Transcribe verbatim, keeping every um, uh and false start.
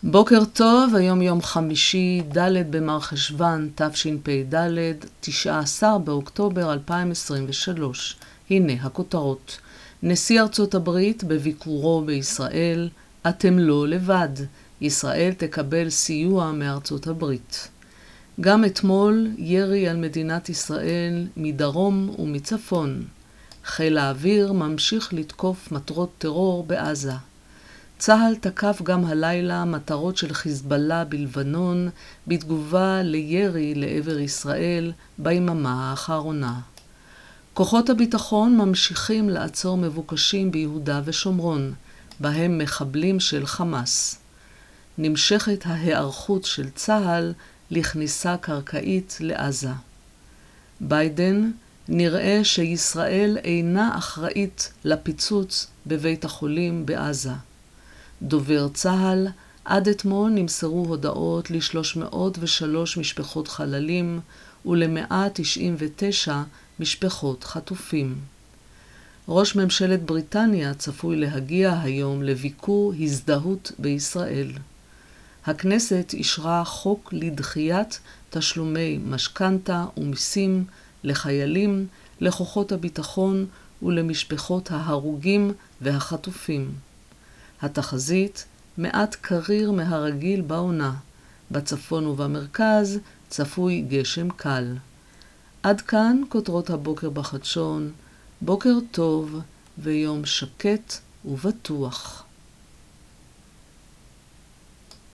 בוקר טוב, היום יום חמישי, ד' במרחשוון, תשפ"ד, תשעה עשר באוקטובר אלפיים עשרים ושלוש. הנה הכותרות. נשיא ארצות הברית בביקורו בישראל, אתם לא לבד. ישראל תקבל סיוע מארצות הברית. גם אתמול ירי על מדינת ישראל מדרום ומצפון. חיל האוויר ממשיך לתקוף מטרות טרור בעזה. צה"ל תקף גם הלילה מטרות של חיזבאללה בלבנון בתגובה לירי לעבר ישראל ביממה האחרונה. כוחות הביטחון ממשיכים לעצור מבוקשים ביהודה ושומרון, בהם מחבלים של חמאס. נמשכת ההיערכות של צה"ל לכניסה קרקעית לעזה. ביידן, נראה שישראל אינה אחראית לפיצוץ בבית החולים בעזה. דובר צה"ל, עד אתמול נמסרו הודעות ל-שלוש מאות ושלוש משפחות חללים ול-מאה תשעים ותשע משפחות חטופים. ראש ממשלת בריטניה צפוי להגיע היום לביקור הזדהות בישראל. הכנסת אישרה חוק לדחיית תשלומי משכנתה ומיסים לחיילים, לכוחות הביטחון ולמשפחות ההרוגים והחטופים. התחזית מעט קריר מהרגיל בעונה. בצפון ובמרכז צפוי גשם קל. עד כאן כותרות הבוקר בחדשון. בוקר טוב ויום שקט ובטוח.